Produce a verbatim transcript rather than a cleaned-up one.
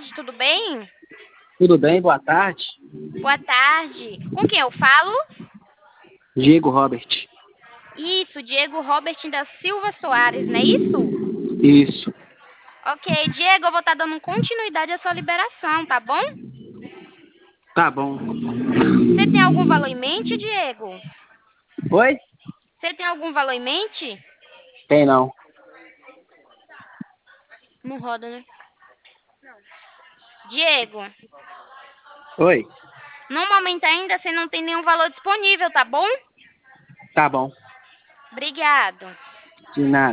tarde, tudo bem? Tudo bem? Boa tarde. Boa tarde. Com quem eu falo? Diego Robert. Isso, Diego Robert da Silva Soares, não é isso? Isso. Ok, Diego, eu vou estar dando continuidade à sua liberação, tá bom? Tá bom. Você tem algum valor em mente, Diego? Oi? Você tem algum valor em mente? Tem não. Não roda, né? Diego, Oi? no momento ainda você não tem nenhum valor disponível, tá bom? Tá bom. Obrigado. De nada.